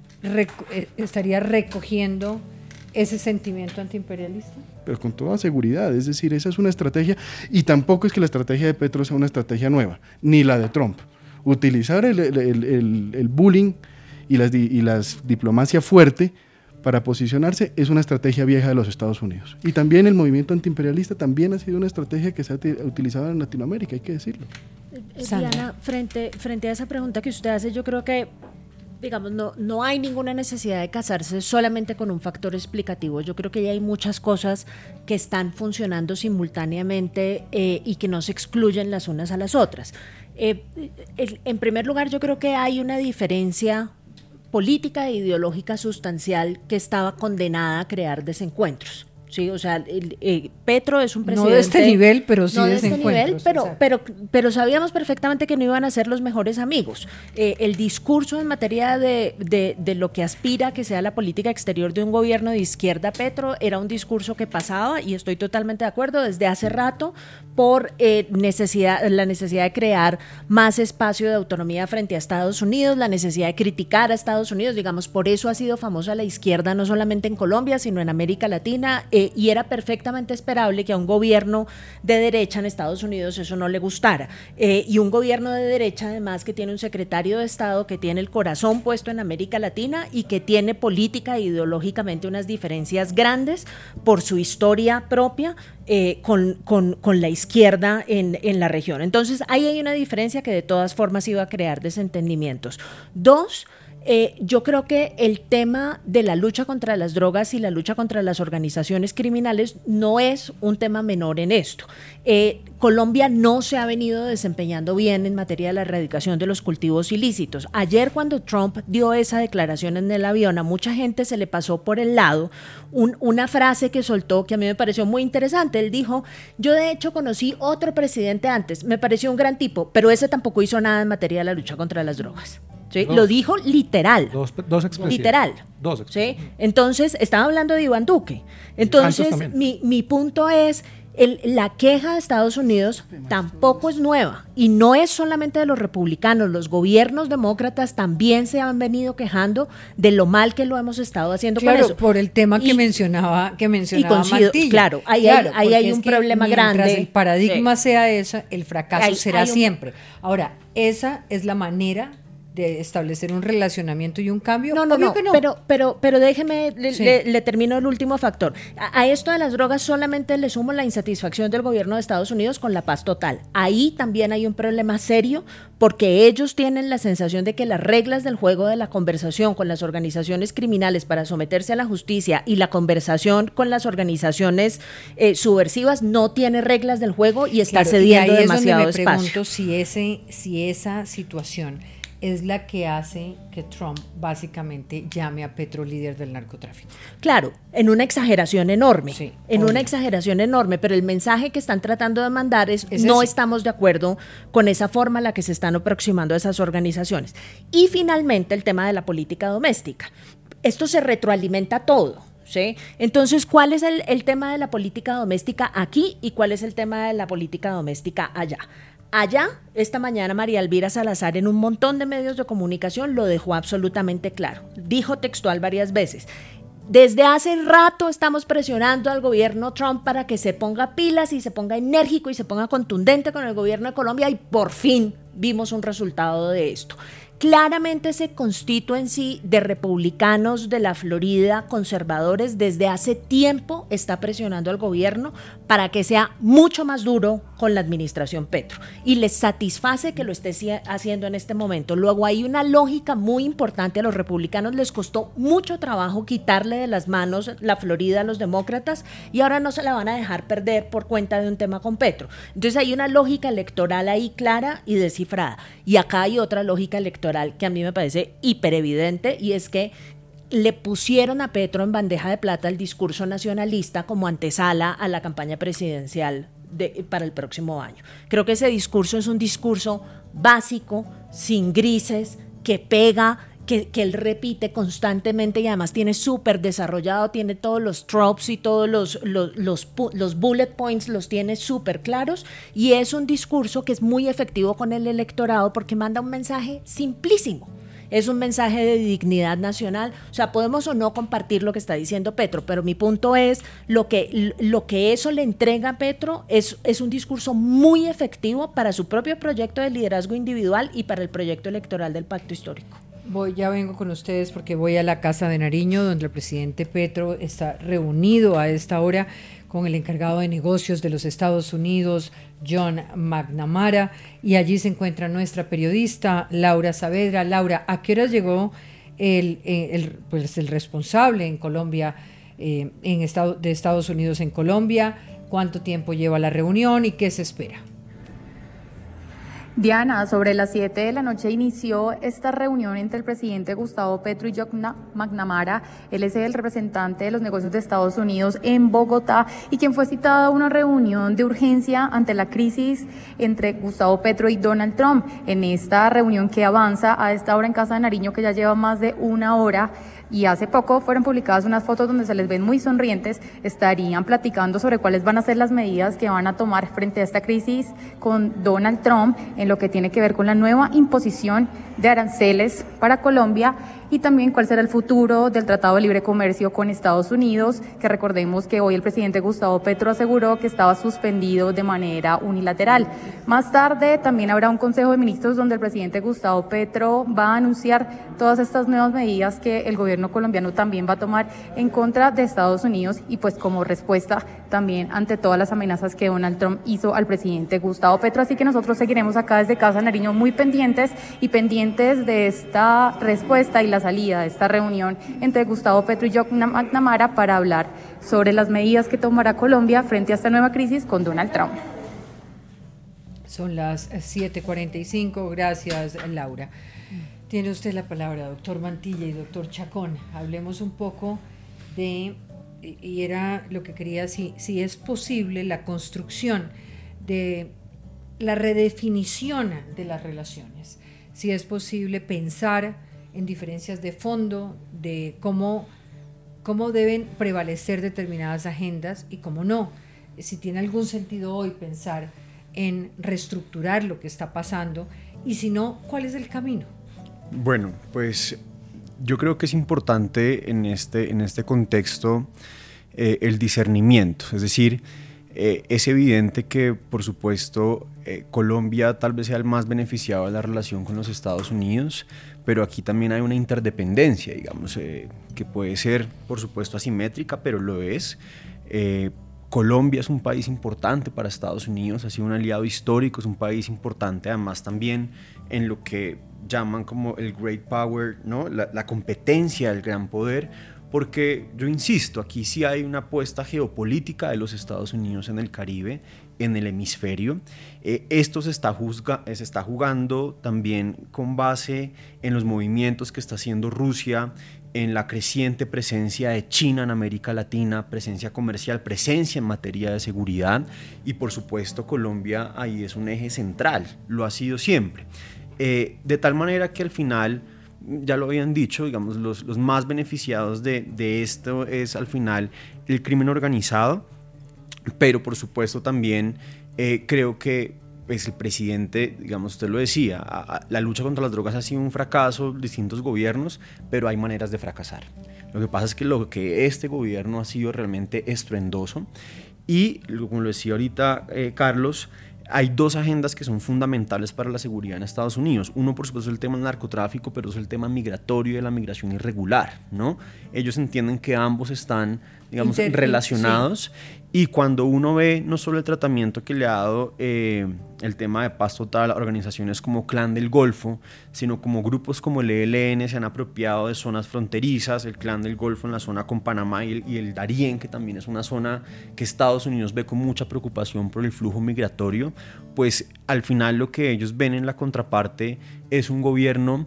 recogiendo ese sentimiento antiimperialista? Pero con toda seguridad, es decir, esa es una estrategia, y tampoco es que la estrategia de Petro sea una estrategia nueva, ni la de Trump. Utilizar el bullying y las diplomacia fuerte para posicionarse es una estrategia vieja de los Estados Unidos. Y también el movimiento antiimperialista también ha sido una estrategia que se ha utilizado en Latinoamérica, hay que decirlo. Diana, frente a esa pregunta que usted hace, yo creo que digamos, no hay ninguna necesidad de casarse solamente con un factor explicativo. Yo creo que ya hay muchas cosas que están funcionando simultáneamente y que no se excluyen las unas a las otras. En primer lugar, yo creo que hay una diferencia política e ideológica sustancial que estaba condenada a crear desencuentros. Sí, o sea, Petro es un presidente... No de este nivel, pero sí no de este nivel, encuentros, pero sabíamos perfectamente que no iban a ser los mejores amigos. El discurso en materia de lo que aspira a que sea la política exterior de un gobierno de izquierda, Petro, era un discurso que pasaba, y estoy totalmente de acuerdo, desde hace rato, por la necesidad de crear más espacio de autonomía frente a Estados Unidos, la necesidad de criticar a Estados Unidos, digamos, por eso ha sido famosa la izquierda no solamente en Colombia, sino en América Latina, y era perfectamente esperable que a un gobierno de derecha en Estados Unidos eso no le gustara, y un gobierno de derecha además que tiene un secretario de Estado que tiene el corazón puesto en América Latina y que tiene política e ideológicamente unas diferencias grandes por su historia propia con la izquierda en la región. Entonces ahí hay una diferencia que de todas formas iba a crear desentendimientos. Dos, yo creo que el tema de la lucha contra las drogas y la lucha contra las organizaciones criminales no es un tema menor en esto. Colombia no se ha venido desempeñando bien en materia de la erradicación de los cultivos ilícitos. Ayer, cuando Trump dio esa declaración en el avión, a mucha gente se le pasó por el lado una frase que soltó que a mí me pareció muy interesante. Él dijo: yo de hecho conocí otro presidente antes, me pareció un gran tipo, pero ese tampoco hizo nada en materia de la lucha contra las drogas. ¿Sí? Lo dijo literal. Dos expresiones. Literal. Dos expresiones. ¿Sí? Entonces, estaba hablando de Iván Duque. Entonces, mi punto es, la queja de Estados Unidos tampoco es nueva, y no es solamente de los republicanos. Los gobiernos demócratas también se han venido quejando de lo mal que lo hemos estado haciendo con eso. Por el tema que mencionaba Mantilla. Claro, ahí hay un problema grande. Mientras el paradigma sea ese, el fracaso será siempre. Ahora, esa es la manera de establecer un relacionamiento y un cambio. No, pero déjeme, le termino el último factor. A esto de las drogas solamente le sumo la insatisfacción del gobierno de Estados Unidos con la paz total. Ahí también hay un problema serio, porque ellos tienen la sensación de que las reglas del juego de la conversación con las organizaciones criminales para someterse a la justicia y la conversación con las organizaciones subversivas no tiene reglas del juego y está cediendo demasiado espacio. Me pregunto si esa situación es la que hace que Trump básicamente llame a Petro líder del narcotráfico. Claro, en una exageración enorme, una exageración enorme, pero el mensaje que están tratando de mandar es no estamos de acuerdo con esa forma en la que se están aproximando a esas organizaciones. Y finalmente el tema de la política doméstica. Esto se retroalimenta todo. ¿Sí? Entonces, ¿cuál es el tema de la política doméstica aquí y cuál es el tema de la política doméstica allá? Allá, esta mañana, María Elvira Salazar en un montón de medios de comunicación lo dejó absolutamente claro. Dijo textual varias veces: desde hace rato estamos presionando al gobierno Trump para que se ponga pilas y se ponga enérgico y se ponga contundente con el gobierno de Colombia, y por fin vimos un resultado de esto. Claramente ese constituency de republicanos de la Florida, conservadores, desde hace tiempo está presionando al gobierno para que sea mucho más duro con la administración Petro, y les satisface que lo esté haciendo en este momento. Luego hay una lógica muy importante: a los republicanos les costó mucho trabajo quitarle de las manos la Florida a los demócratas, y ahora no se la van a dejar perder por cuenta de un tema con Petro. Entonces hay una lógica electoral ahí clara y descifrada, y acá hay otra lógica electoral que a mí me parece hiperevidente, y es que le pusieron a Petro en bandeja de plata el discurso nacionalista como antesala a la campaña presidencial para el próximo año. Creo que ese discurso es un discurso básico, sin grises, que pega, que él repite constantemente, y además tiene súper desarrollado, tiene todos los tropes y todos los bullet points los tiene súper claros, y es un discurso que es muy efectivo con el electorado porque manda un mensaje simplísimo. Es un mensaje de dignidad nacional. O sea, podemos o no compartir lo que está diciendo Petro, pero mi punto es lo que eso le entrega a Petro es un discurso muy efectivo para su propio proyecto de liderazgo individual y para el proyecto electoral del Pacto Histórico. Ya vengo con ustedes porque voy a la Casa de Nariño, donde el presidente Petro está reunido a esta hora con el encargado de negocios de los Estados Unidos, John McNamara, y allí se encuentra nuestra periodista Laura Saavedra. Laura, ¿a qué hora llegó el responsable en Colombia, de Estados Unidos en Colombia? ¿Cuánto tiempo lleva la reunión y qué se espera? Diana, sobre las 7 de la noche inició esta reunión entre el presidente Gustavo Petro y John McNamara. Él es el representante de los negocios de Estados Unidos en Bogotá y quien fue citado a una reunión de urgencia ante la crisis entre Gustavo Petro y Donald Trump. En esta reunión que avanza a esta hora en Casa de Nariño, que ya lleva más de una hora, y hace poco fueron publicadas unas fotos donde se les ven muy sonrientes, estarían platicando sobre cuáles van a ser las medidas que van a tomar frente a esta crisis con Donald Trump en lo que tiene que ver con la nueva imposición de aranceles para Colombia y también cuál será el futuro del Tratado de Libre Comercio con Estados Unidos, que recordemos que hoy el presidente Gustavo Petro aseguró que estaba suspendido de manera unilateral. Más tarde también habrá un Consejo de Ministros donde el presidente Gustavo Petro va a anunciar todas estas nuevas medidas que el gobierno colombiano también va a tomar en contra de Estados Unidos y pues como respuesta también ante todas las amenazas que Donald Trump hizo al presidente Gustavo Petro. Así que nosotros seguiremos acá desde Casa Nariño muy pendientes de esta respuesta y la salida de esta reunión entre Gustavo Petro y John McNamara para hablar sobre las medidas que tomará Colombia frente a esta nueva crisis con Donald Trump. Son las 7:45. Gracias, Laura. Tiene usted la palabra, doctor Mantilla y doctor Chacón. Hablemos un poco de, y era lo que quería, si es posible la construcción de la redefinición de las relaciones, si es posible pensar en diferencias de fondo, de cómo deben prevalecer determinadas agendas y cómo no, si tiene algún sentido hoy pensar en reestructurar lo que está pasando y si no, ¿cuál es el camino? Bueno, pues yo creo que es importante en este contexto el discernimiento, es decir, es evidente que, por supuesto, Colombia tal vez sea el más beneficiado de la relación con los Estados Unidos, pero aquí también hay una interdependencia, digamos, que puede ser, por supuesto, asimétrica, pero lo es. Colombia es un país importante para Estados Unidos, ha sido un aliado histórico, es un país importante además también en lo que llaman como el Great Power, ¿no? La competencia del gran poder, porque yo insisto, aquí sí hay una apuesta geopolítica de los Estados Unidos en el Caribe, en el hemisferio. Esto se está jugando también con base en los movimientos que está haciendo Rusia, en la creciente presencia de China en América Latina, presencia comercial, presencia en materia de seguridad y por supuesto Colombia ahí es un eje central, lo ha sido siempre. De tal manera que al final, ya lo habían dicho, digamos, los más beneficiados de esto es al final el crimen organizado, pero por supuesto también creo que pues, el presidente, digamos, usted lo decía, la lucha contra las drogas ha sido un fracaso, distintos gobiernos, pero hay maneras de fracasar. Lo que pasa es que lo que este gobierno ha sido realmente estruendoso y, como lo decía ahorita Carlos, hay dos agendas que son fundamentales para la seguridad en Estados Unidos. Uno, por supuesto, es el tema del narcotráfico, pero es el tema migratorio y de la migración irregular, ¿no? Ellos entienden que ambos están, digamos, relacionados. Sí. Y cuando uno ve no solo el tratamiento que le ha dado el tema de paz total a organizaciones como Clan del Golfo, sino como grupos como el ELN se han apropiado de zonas fronterizas, el Clan del Golfo en la zona con Panamá y el Darién, que también es una zona que Estados Unidos ve con mucha preocupación por el flujo migratorio, pues al final lo que ellos ven en la contraparte es un gobierno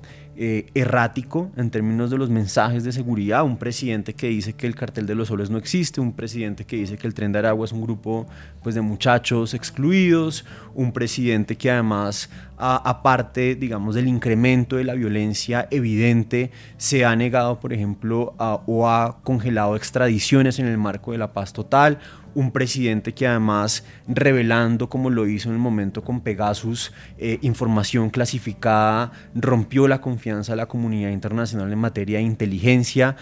errático en términos de los mensajes de seguridad, un presidente que dice que el cartel de los soles no existe, un presidente que dice que el Tren de Aragua es un grupo pues, de muchachos excluidos, un presidente que además, aparte digamos del incremento de la violencia evidente, se ha negado, por ejemplo, o ha congelado extradiciones en el marco de la paz total, un presidente que además, revelando como lo hizo en el momento con Pegasus, información clasificada, rompió la confianza de la comunidad internacional en materia de inteligencia,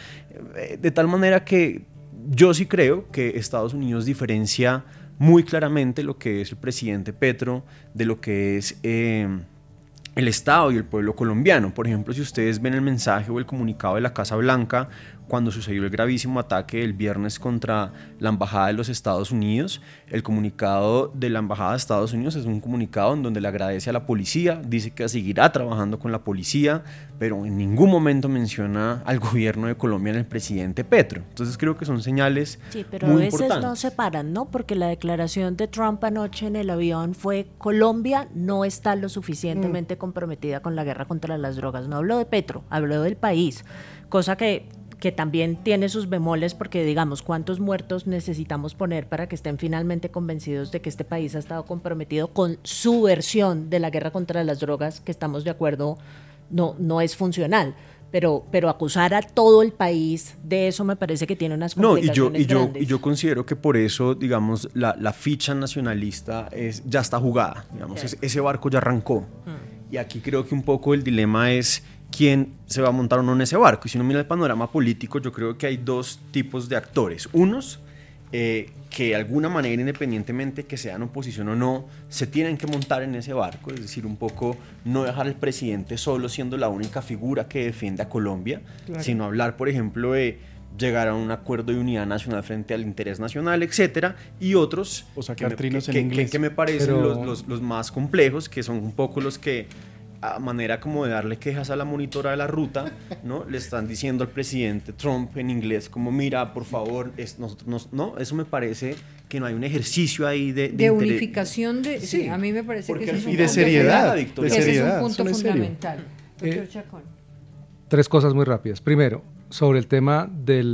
de tal manera que yo sí creo que Estados Unidos diferencia muy claramente lo que es el presidente Petro de lo que es el Estado y el pueblo colombiano. Por ejemplo, si ustedes ven el mensaje o el comunicado de la Casa Blanca cuando sucedió el gravísimo ataque el viernes contra la Embajada de los Estados Unidos, el comunicado de la Embajada de Estados Unidos es un comunicado en donde le agradece a la policía, dice que seguirá trabajando con la policía, pero en ningún momento menciona al gobierno de Colombia en el presidente Petro. Entonces creo que son señales sí, pero muy a veces importantes. no se paran, ¿no? Porque la declaración de Trump anoche en el avión fue: Colombia no está lo suficientemente comprometida con la guerra contra las drogas. No habló de Petro, habló del país, cosa que también tiene sus bemoles, porque digamos, ¿cuántos muertos necesitamos poner para que estén finalmente convencidos de que este país ha estado comprometido con su versión de la guerra contra las drogas, que estamos de acuerdo no es funcional? Pero acusar a todo el país de eso me parece que tiene unas complicaciones grandes. Y yo considero que por eso, digamos, la ficha nacionalista ya está jugada, digamos, ese barco ya arrancó. Y aquí creo que un poco el dilema es quién se va a montar o no en ese barco. Y si uno mira el panorama político, yo creo que hay dos tipos de actores. Unos que de alguna manera, independientemente que sean oposición o no, se tienen que montar en ese barco, es decir, un poco no dejar al presidente solo siendo la única figura que defiende a Colombia, claro, sino hablar, por ejemplo, de llegar a un acuerdo de unidad nacional frente al interés nacional, etcétera, y otros o sacar trinos en inglés, que me parecen los más complejos, que son un poco los que, a manera como de darle quejas a la monitora de la ruta, ¿no? Le están diciendo al presidente Trump en inglés como: mira, por favor, no, eso me parece que no hay un ejercicio ahí de unificación sí, a mí me parece que es un de seriedad, ese es un punto fundamental. Doctor Chacón. 3 cosas muy rápidas. Primero, sobre el tema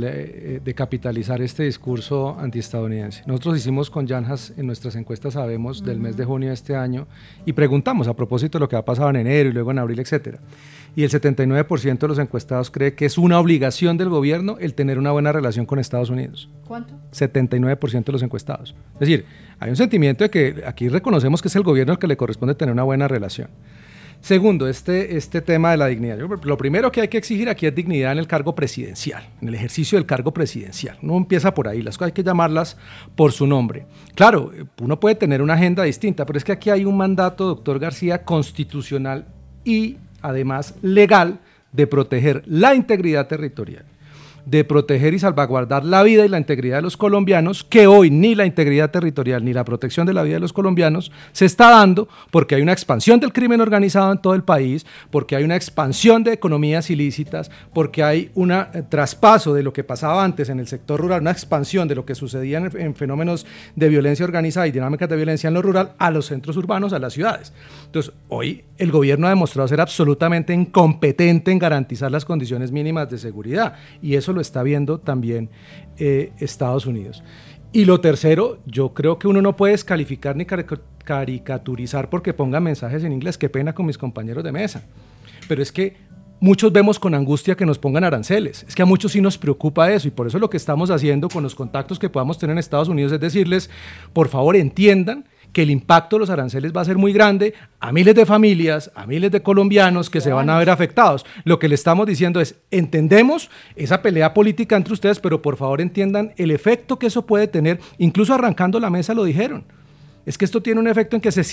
de capitalizar este discurso antiestadounidense. Nosotros hicimos con Janjas en nuestras encuestas Sabemos del mes de junio de este año y preguntamos a propósito de lo que ha pasado en enero y luego en abril, etcétera. Y el 79% de los encuestados cree que es una obligación del gobierno el tener una buena relación con Estados Unidos. ¿Cuánto? 79% de los encuestados. Es decir, hay un sentimiento de que aquí reconocemos que es el gobierno al que le corresponde tener una buena relación. Segundo, este tema de la dignidad. Lo primero que hay que exigir aquí es dignidad en el cargo presidencial, en el ejercicio del cargo presidencial. Uno empieza por ahí, las cosas hay que llamarlas por su nombre. Claro, uno puede tener una agenda distinta, pero es que aquí hay un mandato, doctor García, constitucional y además legal de proteger la integridad territorial, de proteger y salvaguardar la vida y la integridad de los colombianos, que hoy ni la integridad territorial ni la protección de la vida de los colombianos se está dando porque hay una expansión del crimen organizado en todo el país, porque hay una expansión de economías ilícitas, porque hay un traspaso de lo que pasaba antes en el sector rural, una expansión de lo que sucedía en fenómenos de violencia organizada y dinámicas de violencia en lo rural a los centros urbanos, a las ciudades. Entonces, hoy el gobierno ha demostrado ser absolutamente incompetente en garantizar las condiciones mínimas de seguridad, y eso lo está viendo también Estados Unidos. Y lo tercero, yo creo que uno no puede descalificar ni caricaturizar porque ponga mensajes en inglés. Qué pena con mis compañeros de mesa, pero es que muchos vemos con angustia que nos pongan aranceles. Es que a muchos sí nos preocupa eso, y por eso lo que estamos haciendo con los contactos que podamos tener en Estados Unidos es decirles: por favor, entiendan que el impacto de los aranceles va a ser muy grande a miles de familias, a miles de colombianos que se van a ver afectados. Lo que le estamos diciendo es: entendemos esa pelea política entre ustedes, pero por favor entiendan el efecto que eso puede tener. Incluso arrancando la mesa lo dijeron. Es que esto tiene un efecto en que si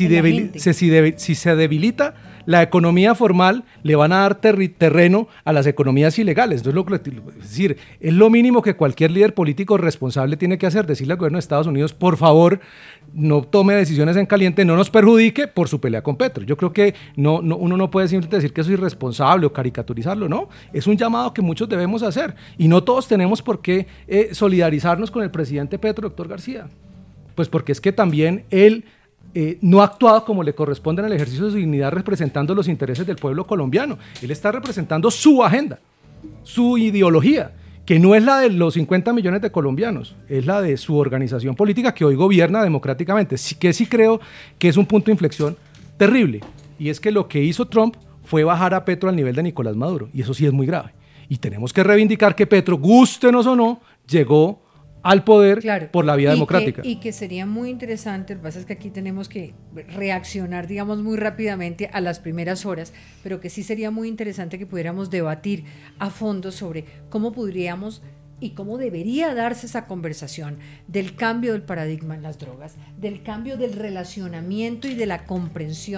se debilita la economía formal, le van a dar terreno a las economías ilegales. Entonces, es decir, es lo mínimo que cualquier líder político responsable tiene que hacer: decirle al gobierno de Estados Unidos: por favor, no tome decisiones en caliente, no nos perjudique por su pelea con Petro. Yo creo que uno no puede simplemente decir que eso es irresponsable o caricaturizarlo, no. Es un llamado que muchos debemos hacer, y no todos tenemos por qué solidarizarnos con el presidente Petro, doctor García. Pues porque es que también él no ha actuado como le corresponde en el ejercicio de su dignidad, representando los intereses del pueblo colombiano. Él está representando su agenda, su ideología, que no es la de los 50 millones de colombianos, es la de su organización política que hoy gobierna democráticamente. Sí creo que es un punto de inflexión terrible, y es que lo que hizo Trump fue bajar a Petro al nivel de Nicolás Maduro, y eso sí es muy grave. Y tenemos que reivindicar que Petro, gústenos o no, llegó al poder, claro, por la vía democrática. Y que sería muy interesante, lo que pasa es que aquí tenemos que reaccionar, digamos, muy rápidamente a las primeras horas, pero que sí sería muy interesante que pudiéramos debatir a fondo sobre cómo podríamos y cómo debería darse esa conversación del cambio del paradigma en las drogas, del cambio del relacionamiento y de la comprensión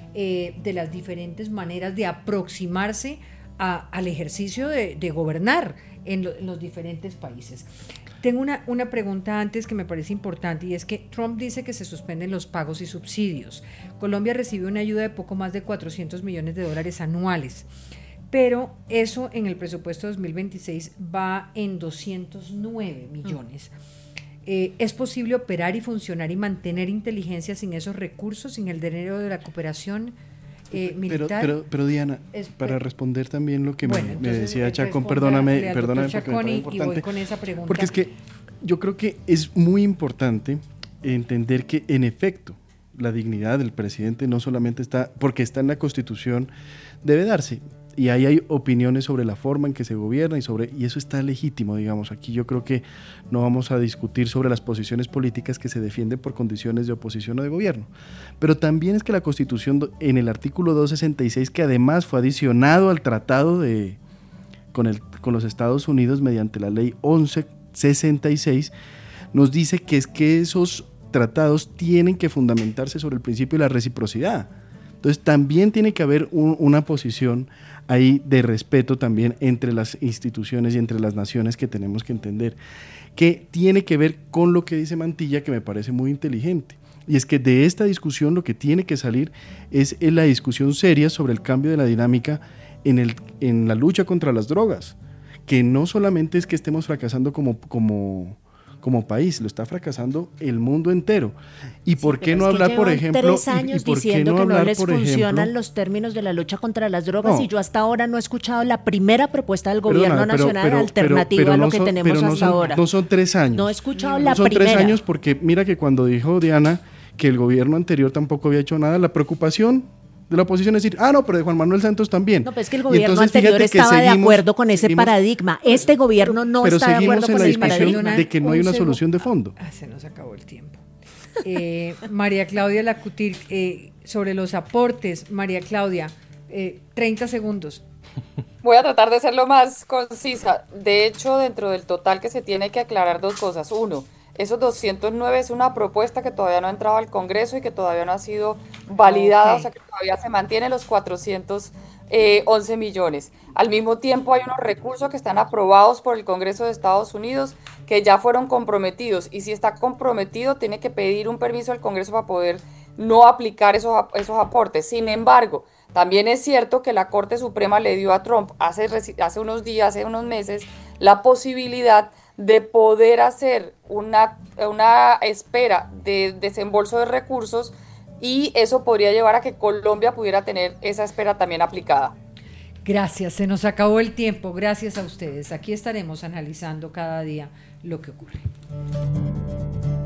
de las diferentes maneras de aproximarse al ejercicio de gobernar en los diferentes países. Tengo una pregunta antes que me parece importante, y es que Trump dice que se suspenden los pagos y subsidios. Colombia recibe una ayuda de poco más de $400 millones anuales, pero eso en el presupuesto 2026 va en 209 millones. ¿Es posible operar y funcionar y mantener inteligencia sin esos recursos, sin el dinero de la cooperación militar? Pero Diana, para responder también lo que me decía Chacón, perdóname porque me parece importante, y voy con esa pregunta. Porque es que yo creo que es muy importante entender que en efecto la dignidad del presidente no solamente está, porque está en la Constitución, debe darse. Y ahí hay opiniones sobre la forma en que se gobierna y eso está legítimo, digamos. Aquí yo creo que no vamos a discutir sobre las posiciones políticas que se defienden por condiciones de oposición o de gobierno. Pero también es que la Constitución, en el artículo 266, que además fue adicionado al tratado con los Estados Unidos mediante la ley 1166, nos dice que esos tratados tienen que fundamentarse sobre el principio de la reciprocidad. Entonces también tiene que haber una posición ahí de respeto también entre las instituciones y entre las naciones que tenemos que entender, que tiene que ver con lo que dice Mantilla, que me parece muy inteligente. Y es que de esta discusión lo que tiene que salir es la discusión seria sobre el cambio de la dinámica en la lucha contra las drogas, que no solamente es que estemos fracasando como país, lo está fracasando el mundo entero. ¿Y por qué no hablar, por ejemplo? 3 años diciendo que no les funcionan los términos de la lucha contra las drogas, y yo hasta ahora no he escuchado la primera propuesta del gobierno nacional alternativa a lo que tenemos hasta ahora. No son 3 años. No he escuchado la primera. No son 3 años porque mira que cuando dijo Diana que el gobierno anterior tampoco había hecho nada, la preocupación de la oposición es decir, no, pero de Juan Manuel Santos también. No, pero es que el gobierno anterior estaba de acuerdo con ese paradigma. Este gobierno no está de acuerdo con ese paradigma. De que no hay una solución de fondo. Se nos acabó el tiempo. María Claudia Lacutir, sobre los aportes, María Claudia, 30 segundos. Voy a tratar de ser lo más concisa. De hecho, dentro del total que se tiene que aclarar 2 cosas. 1, esos 209 es una propuesta que todavía no ha entrado al Congreso y que todavía no ha sido validada, o sea que todavía se mantiene los 411 millones. Al mismo tiempo hay unos recursos que están aprobados por el Congreso de Estados Unidos que ya fueron comprometidos, y si está comprometido tiene que pedir un permiso al Congreso para poder no aplicar esos aportes. Sin embargo, también es cierto que la Corte Suprema le dio a Trump hace unos días, hace unos meses, la posibilidad de poder hacer una espera de desembolso de recursos, y eso podría llevar a que Colombia pudiera tener esa espera también aplicada. Gracias, se nos acabó el tiempo. Gracias a ustedes. Aquí estaremos analizando cada día lo que ocurre.